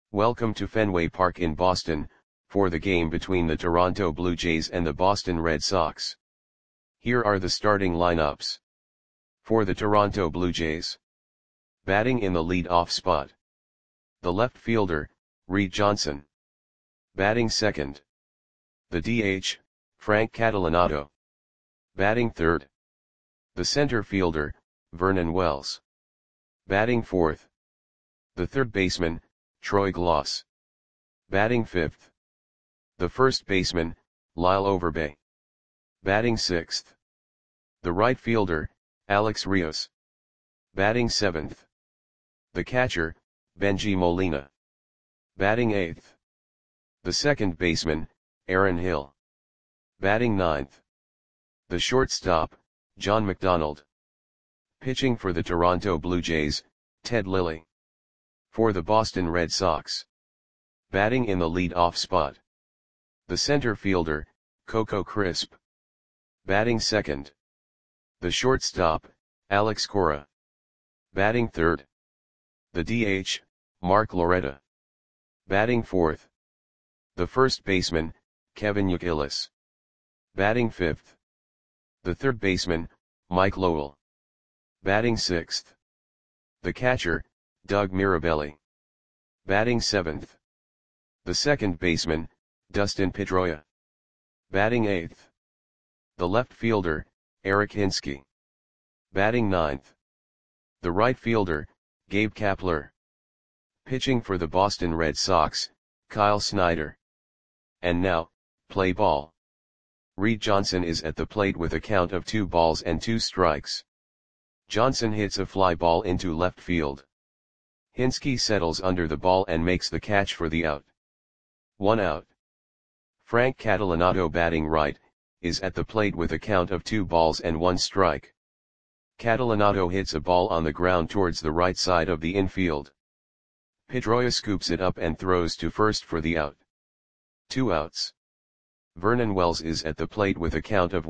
Welcome to Fenway Park in Boston, for the game between the Toronto Blue Jays and the Boston Red Sox. Here are the starting lineups. For the Toronto Blue Jays. Batting in the lead-off spot. The left fielder, Reed Johnson. Batting second. The DH, Frank Catalanotto. Batting third. The center fielder, Vernon Wells. Batting fourth. The third baseman, Troy Glaus. Batting fifth. The first baseman, Lyle Overbay. Batting sixth. The right fielder, Alex Rios. Batting seventh. The catcher, Bengie Molina. Batting eighth. The second baseman, Aaron Hill. Batting ninth. The shortstop, John McDonald. Pitching for the Toronto Blue Jays, Ted Lilly. For the Boston Red Sox. Batting in the lead-off spot. The center fielder, Coco Crisp. Batting second. The shortstop, Alex Cora. Batting third. The DH, Mark Loretta. Batting fourth. The first baseman, Kevin Youkilis. Batting fifth. The third baseman, Mike Lowell. Batting sixth. The catcher, Doug Mirabelli. Batting seventh. The second baseman, Dustin Pedroia. Batting eighth. The left fielder, Eric Hinske. Batting ninth. The right fielder, Gabe Kapler. Pitching for the Boston Red Sox, Kyle Snyder. And now, play ball. Reed Johnson is at the plate with a count of 2-2. Johnson hits a fly ball into left field. Hinske settles under the ball and makes the catch for the out. 1 out. Frank Catalanotto, batting right, is at the plate with a count of 2-1. Catalanotto hits a ball on the ground towards the right side of the infield. Pedroia scoops it up and throws to first for the out. 2 outs. Vernon Wells is at the plate with a count of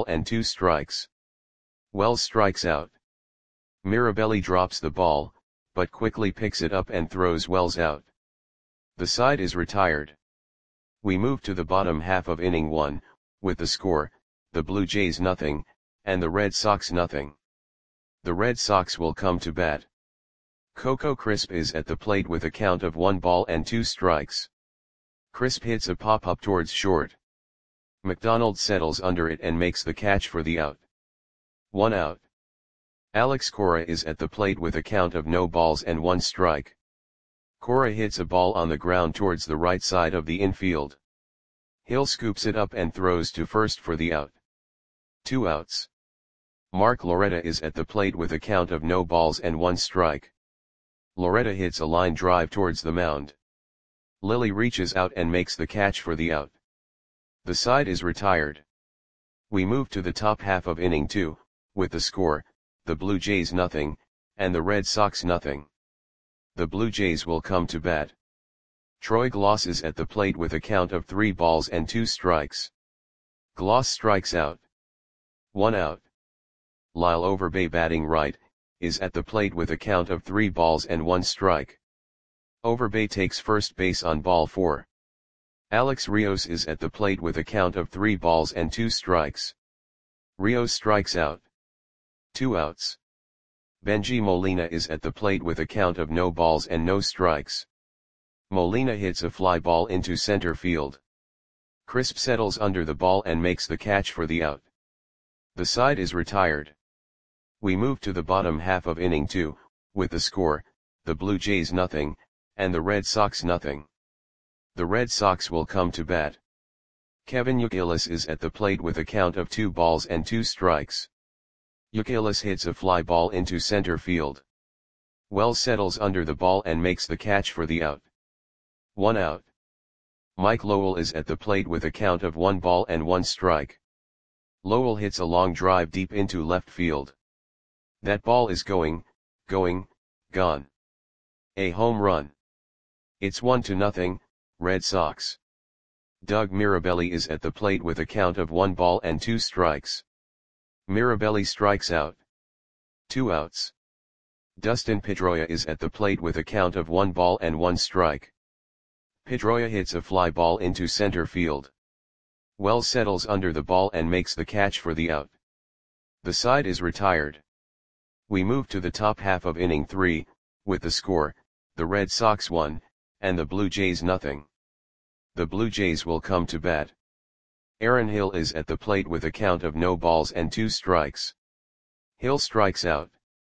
1-2. Wells strikes out. Mirabelli drops the ball, but quickly picks it up and throws Wells out. The side is retired. We move to the bottom half of inning 1, with the score, the Blue Jays 0, and the Red Sox 0. The Red Sox will come to bat. Coco Crisp is at the plate with a count of 1-2. Crisp hits a pop-up towards short. McDonald settles under it and makes the catch for the out. 1 out. Alex Cora is at the plate with a count of 0-1. Cora hits a ball on the ground towards the right side of the infield. Hill scoops it up and throws to first for the out. 2 outs. Mark Loretta is at the plate with a count of 0-1. Loretta hits a line drive towards the mound. Lilly reaches out and makes the catch for the out. The side is retired. We move to the top half of inning 2, with the score, the Blue Jays 0, and the Red Sox 0. The Blue Jays will come to bat. Troy Glaus is at the plate with a count of 3-2. Glaus strikes out. 1 out. Lyle Overbay, batting right, is at the plate with a count of 3-1. Overbay takes first base on ball 4. Alex Rios is at the plate with a count of 3-2. Rios strikes out. 2 outs. Bengie Molina is at the plate with a count of 0-0. Molina hits a fly ball into center field. Crisp settles under the ball and makes the catch for the out. The side is retired. We move to the bottom half of inning 2, with the score, the Blue Jays 0, and the Red Sox 0. The Red Sox will come to bat. Kevin Youkilis is at the plate with a count of 2-2. Youkilis hits a fly ball into center field. Wells settles under the ball and makes the catch for the out. 1 out. Mike Lowell is at the plate with a count of 1-1. Lowell hits a long drive deep into left field. That ball is going, gone. A home run. It's 1-0, Red Sox. Doug Mirabelli is at the plate with a count of 1-2. Mirabelli strikes out. 2 outs. Dustin Pedroia is at the plate with a count of 1-1. Pedroia hits a fly ball into center field. Wells settles under the ball and makes the catch for the out. The side is retired. We move to the top half of inning 3, with the score, the Red Sox 1, and the Blue Jays nothing. The Blue Jays will come to bat. Aaron Hill is at the plate with a count of no balls and 2 strikes. Hill strikes out.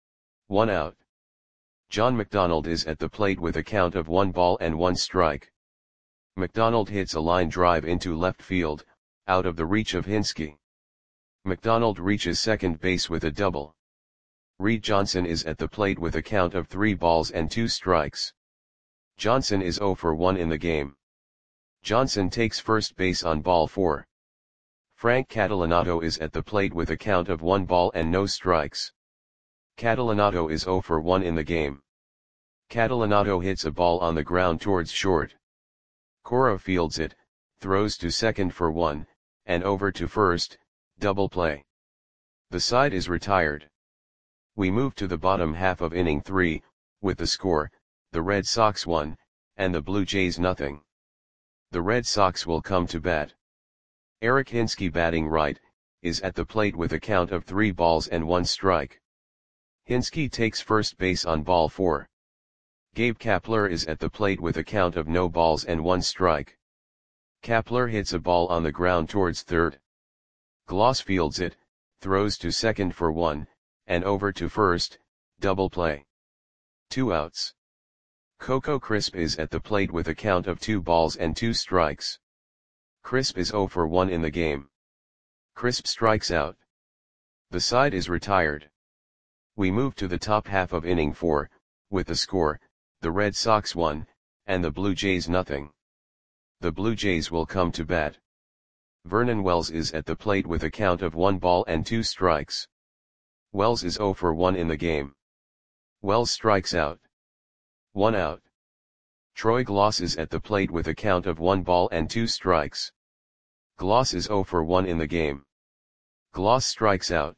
1 out. John McDonald is at the plate with a count of 1 ball and 1 strike. McDonald hits a line drive into left field, out of the reach of Hinske. McDonald reaches second base with a double. Reed Johnson is at the plate with a count of 3 balls and 2 strikes. Johnson is 0 for 1 in the game. Johnson takes first base on ball 4. Frank Catalanato is at the plate with a count of 1 ball and no strikes. Catalanato is 0 for 1 in the game. Catalanato hits a ball on the ground towards short. Cora fields it, throws to second for 1, and over to first, double play. The side is retired. We move to the bottom half of inning 3, with the score, the Red Sox 1, and the Blue Jays nothing. The Red Sox will come to bat. Eric Hinske, batting right, is at the plate with a count of 3 balls and 1 strike. Hinske takes first base on ball 4. Gabe Kapler is at the plate with a count of no balls and 1 strike. Kapler hits a ball on the ground towards third. Gloss fields it, throws to second for 1, and over to first, double play. 2 outs. Coco Crisp is at the plate with a count of 2 balls and 2 strikes. Crisp is 0 for 1 in the game. Crisp strikes out. The side is retired. We move to the top half of inning 4, with the score, the Red Sox 1, and the Blue Jays nothing. The Blue Jays will come to bat. Vernon Wells is at the plate with a count of 1 ball and 2 strikes. Wells is 0 for 1 in the game. Wells strikes out. 1 out. Troy Gloss is at the plate with a count of 1 ball and 2 strikes. Gloss is 0 for 1 in the game. Gloss strikes out.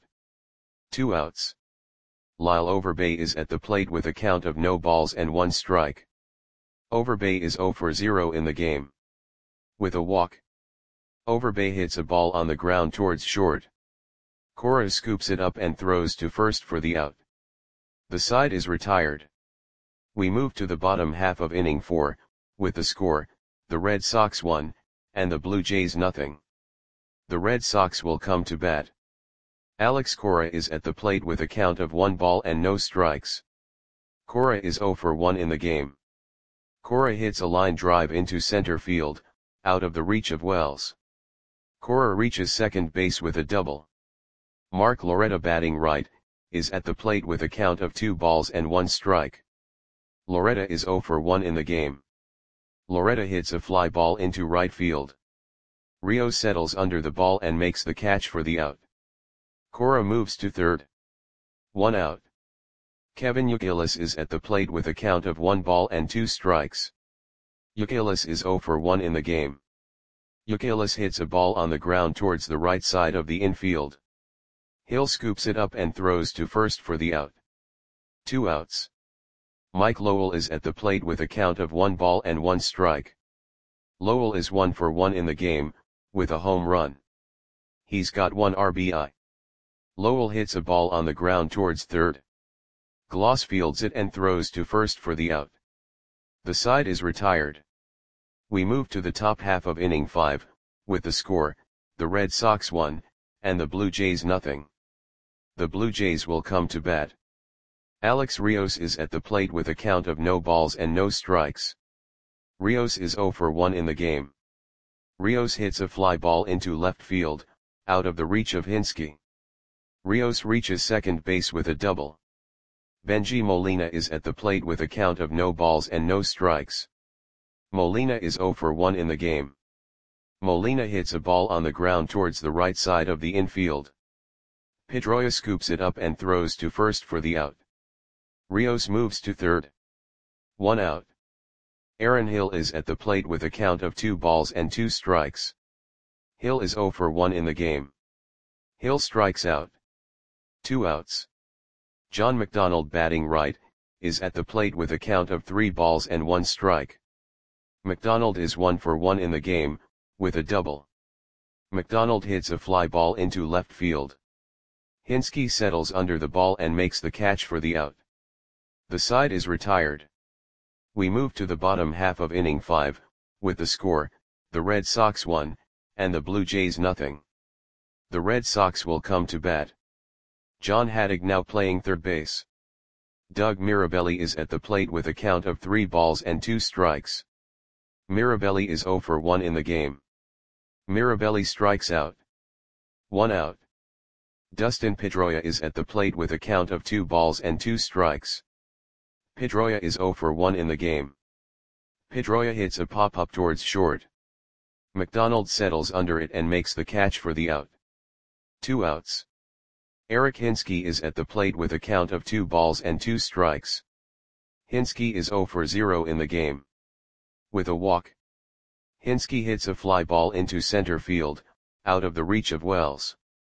2 outs. Lyle Overbay is at the plate with a count of no balls and 1 strike. Overbay is 0 for 0 in the game. With a walk. Overbay hits a ball on the ground towards short. Cora scoops it up and throws to first for the out. The side is retired. We move to the bottom half of inning 4, with the score, the Red Sox 1, and the Blue Jays nothing. The Red Sox will come to bat. Alex Cora is at the plate with a count of 1 ball and no strikes. Cora is 0 for 1 in the game. Cora hits a line drive into center field, out of the reach of Wells. Cora reaches second base with a double. Mark Loretta, batting right, is at the plate with a count of 2 balls and 1 strike. Loretta is 0 for 1 in the game. Loretta hits a fly ball into right field. Rios settles under the ball and makes the catch for the out. Cora moves to third. 1 out. Kevin Youkilis is at the plate with a count of 1 ball and 2 strikes. Youkilis is 0 for 1 in the game. Youkilis hits a ball on the ground towards the right side of the infield. Hill scoops it up and throws to first for the out. 2 outs. Mike Lowell is at the plate with a count of 1 ball and 1 strike. Lowell is 1 for 1 in the game, with a home run. He's got 1 RBI. Lowell hits a ball on the ground towards third. Gloss fields it and throws to first for the out. The side is retired. We move to the top half of inning 5, with the score, the Red Sox 1, and the Blue Jays nothing. The Blue Jays will come to bat. Alex Rios is at the plate with a count of no balls and no strikes. Rios is 0 for 1 in the game. Rios hits a fly ball into left field, out of the reach of Hinske. Rios reaches second base with a double. Benji Molina is at the plate with a count of no balls and no strikes. Molina is 0 for 1 in the game. Molina hits a ball on the ground towards the right side of the infield. Pedroia scoops it up and throws to first for the out. Rios moves to third. 1 out. Aaron Hill is at the plate with a count of 2 balls and 2 strikes. Hill is 0 for 1 in the game. Hill strikes out. 2 outs. John McDonald, batting right, is at the plate with a count of 3 balls and 1 strike. McDonald is 1 for 1 in the game, with a double. McDonald hits a fly ball into left field. Hinske settles under the ball and makes the catch for the out. The side is retired. We move to the bottom half of inning 5, with the score, the Red Sox 1, and the Blue Jays nothing. The Red Sox will come to bat. John Hadig now playing third base. Doug Mirabelli is at the plate with a count of 3 balls and 2 strikes. Mirabelli is 0 for 1 in the game. Mirabelli strikes out. 1 out. Dustin Pedroia is at the plate with a count of 2 balls and 2 strikes. Pedroia is 0 for 1 in the game. Pedroia hits a pop-up towards short. McDonald settles under it and makes the catch for the out. 2 outs. Eric Hinske is at the plate with a count of 2 balls and 2 strikes. Hinske is 0 for 0 in the game. With a walk. Hinske hits a fly ball into center field, out of the reach of Wells.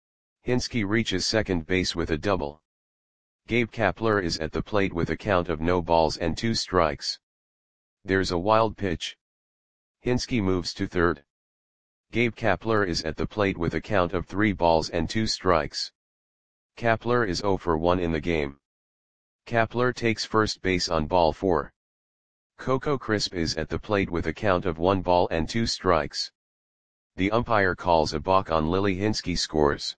Hinske reaches second base with a double. Gabe Kapler is at the plate with a count of no balls and 2 strikes. There's a wild pitch. Hinske moves to third. Gabe Kapler is at the plate with a count of 3 balls and 2 strikes. Kapler is 0 for 1 in the game. Kapler takes first base on ball 4. Coco Crisp is at the plate with a count of 1 ball and 2 strikes. The umpire calls a balk on Lily. Hinske scores.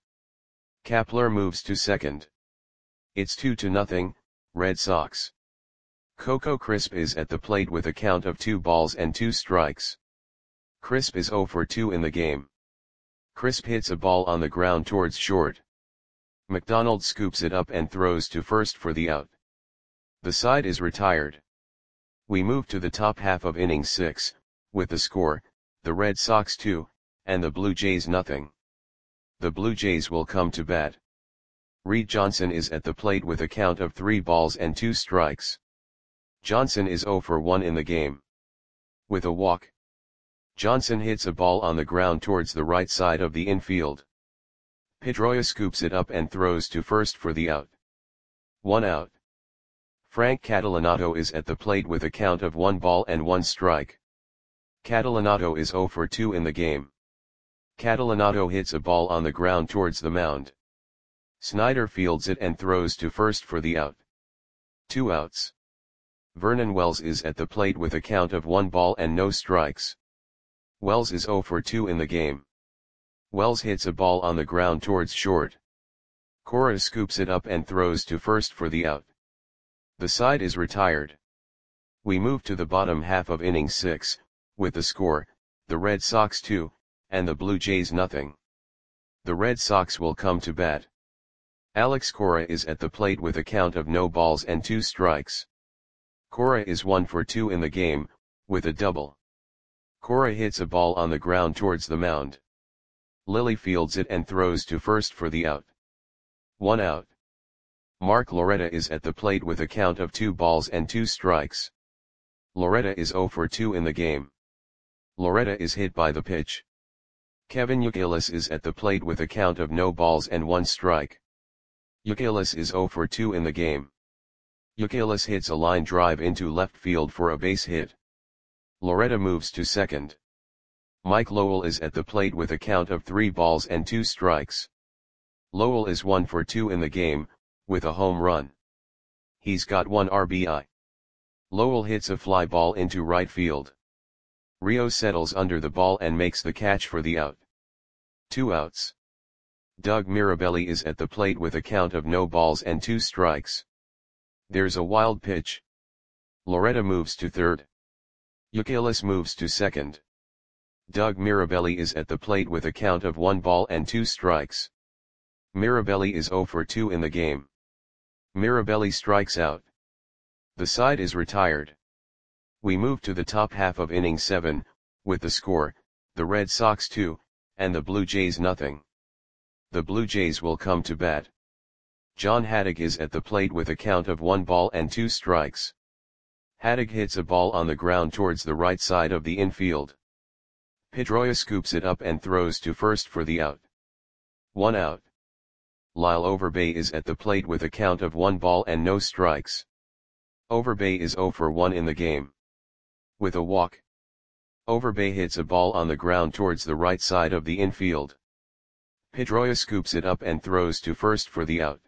Kapler moves to second. It's 2-0, Red Sox. Coco Crisp is at the plate with a count of 2 balls and 2 strikes. Crisp is 0 for 2 in the game. Crisp hits a ball on the ground towards short. McDonald scoops it up and throws to first for the out. The side is retired. We move to the top half of inning 6, with the score, the Red Sox 2, and the Blue Jays nothing. The Blue Jays will come to bat. Reed Johnson is at the plate with a count of 3 balls and 2 strikes. Johnson is 0 for 1 in the game. With a walk. Johnson hits a ball on the ground towards the right side of the infield. Pedroia scoops it up and throws to first for the out. 1 out. Frank Catalanato is at the plate with a count of 1 ball and 1 strike. Catalanato is 0 for 2 in the game. Catalanato hits a ball on the ground towards the mound. Snyder fields it and throws to first for the out. 2 outs. Vernon Wells is at the plate with a count of 1 ball and no strikes. Wells is 0 for 2 in the game. Wells hits a ball on the ground towards short. Cora scoops it up and throws to first for the out. The side is retired. We move to the bottom half of inning 6, with the score, the Red Sox 2, and the Blue Jays nothing. The Red Sox will come to bat. Alex Cora is at the plate with a count of no balls and 2 strikes. Cora is 1 for 2 in the game, with a double. Cora hits a ball on the ground towards the mound. Lilly fields it and throws to first for the out. 1 out. Mark Loretta is at the plate with a count of 2 balls and 2 strikes. Loretta is 0 for 2 in the game. Loretta is hit by the pitch. Kevin Youkilis is at the plate with a count of no balls and 1 strike. Youkilis is 0 for 2 in the game. Youkilis hits a line drive into left field for a base hit. Loretta moves to second. Mike Lowell is at the plate with a count of 3 balls and 2 strikes. Lowell is 1 for 2 in the game, with a home run. He's got 1 RBI. Lowell hits a fly ball into right field. Rio settles under the ball and makes the catch for the out. 2 outs. Doug Mirabelli is at the plate with a count of no balls and 2 strikes. There's a wild pitch. Loretta moves to third. Youkilis moves to second. Doug Mirabelli is at the plate with a count of 1 ball and 2 strikes. Mirabelli is 0 for 2 in the game. Mirabelli strikes out. The side is retired. We move to the top half of inning 7, with the score, the Red Sox 2, and the Blue Jays nothing. The Blue Jays will come to bat. John Hadig is at the plate with a count of 1 ball and 2 strikes. Hadig hits a ball on the ground towards the right side of the infield. Pedroia scoops it up and throws to first for the out. 1 out. Lyle Overbay is at the plate with a count of 1 ball and no strikes. Overbay is 0 for 1 in the game. With a walk. Overbay hits a ball on the ground towards the right side of the infield. Pedroia scoops it up and throws to first for the out.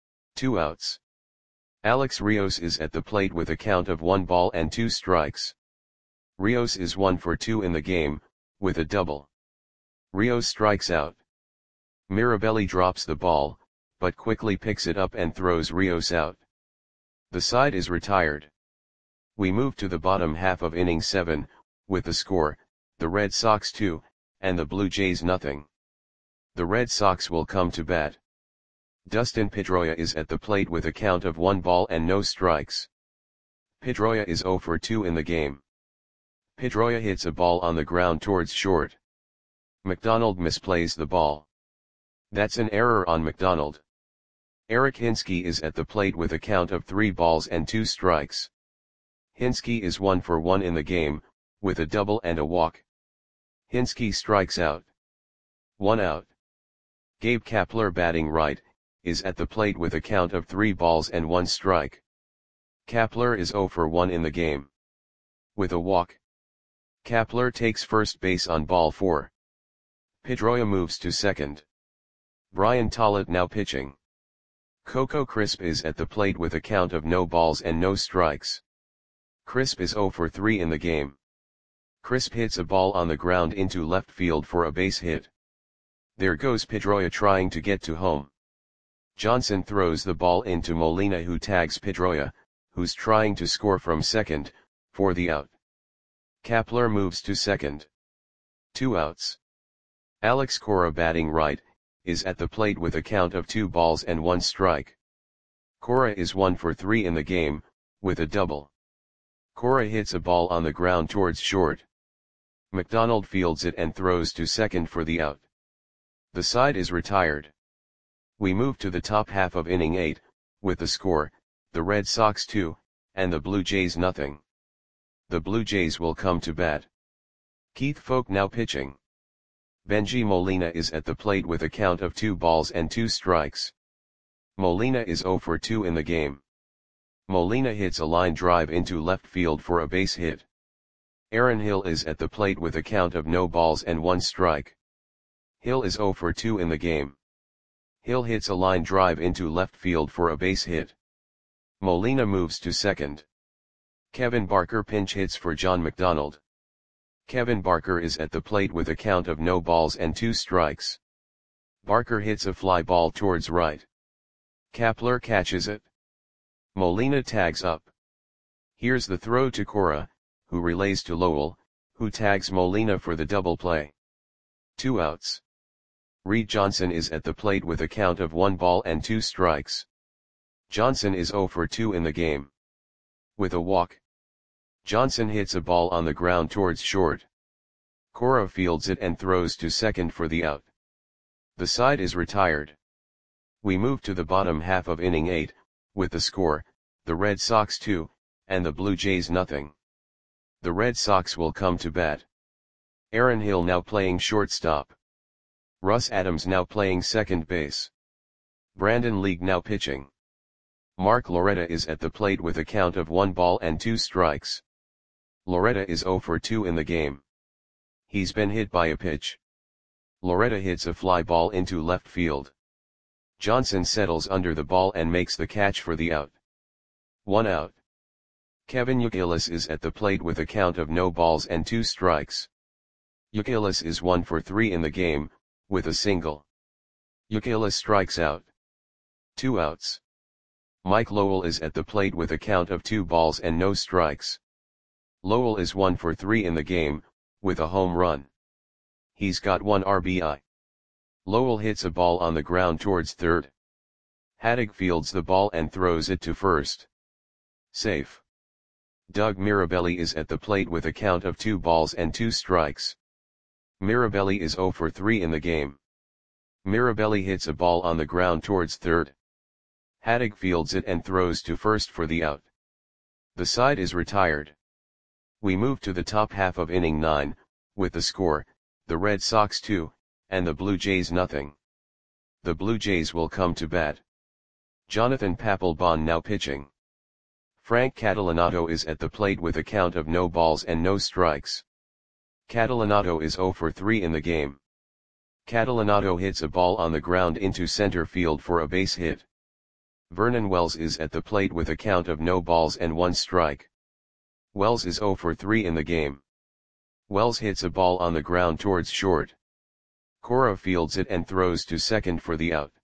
2 outs. Alex Rios is at the plate with a count of 1 ball and 2 strikes. Rios is 1 for 2 in the game, with a double. Rios strikes out. Mirabelli drops the ball, but quickly picks it up and throws Rios out. The side is retired. We move to the bottom half of inning 7, with the score, the Red Sox 2, and the Blue Jays nothing. The Red Sox will come to bat. Dustin Pedroia is at the plate with a count of 1 ball and no strikes. Pedroia is 0 for 2 in the game. Pedroia hits a ball on the ground towards short. McDonald misplays the ball. That's an error on McDonald. Eric Hinske is at the plate with a count of 3 balls and 2 strikes. Hinske is 1 for 1 in the game, with a double and a walk. Hinske strikes out. 1 out. Gabe Kapler, batting right, is at the plate with a count of 3 balls and 1 strike. Kapler is 0 for 1 in the game. With a walk. Kapler takes first base on ball 4. Pedroia moves to second. Brian Tollett now pitching. Coco Crisp is at the plate with a count of no balls and no strikes. Crisp is 0 for 3 in the game. Crisp hits a ball on the ground into left field for a base hit. There goes Pedroia trying to get to home. Johnson throws the ball into Molina, who tags Pedroia, who's trying to score from second, for the out. Kapler moves to second. 2 outs. Alex Cora, batting right, is at the plate with a count of 2 balls and 1 strike. Cora is 1 for 3 in the game, with a double. Cora hits a ball on the ground towards short. McDonald fields it and throws to second for the out. The side is retired. We move to the top half of inning 8, with the score, the Red Sox 2, and the Blue Jays nothing. The Blue Jays will come to bat. Keith Foulke now pitching. Benji Molina is at the plate with a count of 2 balls and 2 strikes. Molina is 0 for 2 in the game. Molina hits a line drive into left field for a base hit. Aaron Hill is at the plate with a count of no balls and 1 strike. Hill is 0 for 2 in the game. Hill hits a line drive into left field for a base hit. Molina moves to second. Kevin Barker pinch hits for John McDonald. Kevin Barker is at the plate with a count of no balls and 2 strikes. Barker hits a fly ball towards right. Kapler catches it. Molina tags up. Here's the throw to Cora, who relays to Lowell, who tags Molina for the double play. 2 outs. Reed Johnson is at the plate with a count of 1 ball and 2 strikes. Johnson is 0 for 2 in the game. With a walk. Johnson hits a ball on the ground towards short. Cora fields it and throws to second for the out. The side is retired. We move to the bottom half of inning 8, with the score, the Red Sox 2, and the Blue Jays nothing. The Red Sox will come to bat. Aaron Hill now playing shortstop. Russ Adams now playing second base. Brandon League now pitching. Mark Loretta is at the plate with a count of 1 ball and 2 strikes. Loretta is 0 for 2 in the game. He's been hit by a pitch. Loretta hits a fly ball into left field. Johnson settles under the ball and makes the catch for the out. 1 out. Kevin Youkilis is at the plate with a count of no balls and 2 strikes. Youkilis is 1 for 3 in the game, with a single. Youkilis strikes out. 2 outs. Mike Lowell is at the plate with a count of 2 balls and no strikes. Lowell is 1 for 3 in the game, with a home run. He's got 1 RBI. Lowell hits a ball on the ground towards third. Haddock fields the ball and throws it to first. Safe. Doug Mirabelli is at the plate with a count of 2 balls and 2 strikes. Mirabelli is 0 for 3 in the game. Mirabelli hits a ball on the ground towards third. Haddock fields it and throws to first for the out. The side is retired. We move to the top half of inning 9, with the score, the Red Sox 2, and the Blue Jays nothing. The Blue Jays will come to bat. Jonathan Papelbon now pitching. Frank Catalanato is at the plate with a count of no balls and no strikes. Catalinato is 0 for 3 in the game. Catalinato hits a ball on the ground into center field for a base hit. Vernon Wells is at the plate with a count of no balls and 1 strike. Wells is 0 for 3 in the game. Wells hits a ball on the ground towards short. Cora fields it and throws to second for the out.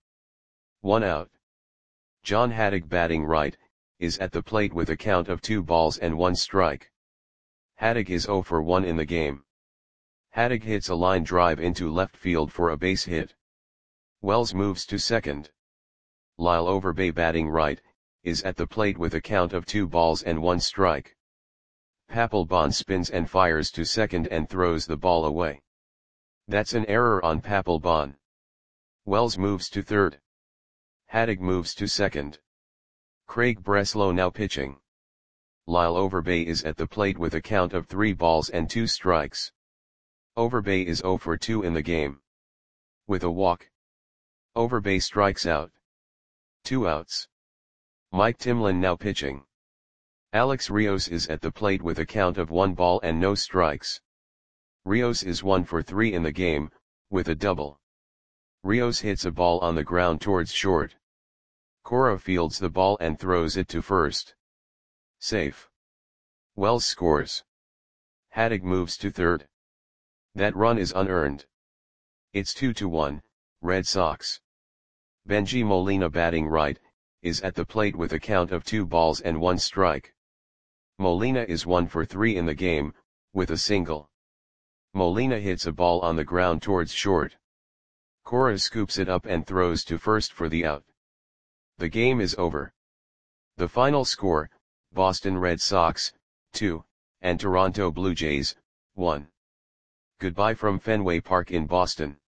1 out. John Haddock, batting right, is at the plate with a count of 2 balls and 1 strike. Haddock is 0 for 1 in the game. Haddock hits a line drive into left field for a base hit. Wells moves to second. Lyle Overbay, batting right, is at the plate with a count of 2 balls and 1 strike. Papelbon spins and fires to second and throws the ball away. That's an error on Papelbon. Wells moves to third. Haddock moves to second. Craig Breslow now pitching. Lyle Overbay is at the plate with a count of 3 balls and 2 strikes. Overbay is 0 for 2 in the game. With a walk, Overbay strikes out. 2 outs. Mike Timlin now pitching. Alex Rios is at the plate with a count of 1 ball and no strikes. Rios is 1 for 3 in the game, with a double. Rios hits a ball on the ground towards short. Cora fields the ball and throws it to first. Safe. Wells scores. Haddock moves to third. That run is unearned. It's 2-1, Red Sox. Bengie Molina, batting right, is at the plate with a count of 2 balls and 1 strike. Molina is 1 for 3 in the game, with a single. Molina hits a ball on the ground towards short. Cora scoops it up and throws to first for the out. The game is over. The final score, Boston Red Sox, 2, and Toronto Blue Jays, 1. Goodbye from Fenway Park in Boston.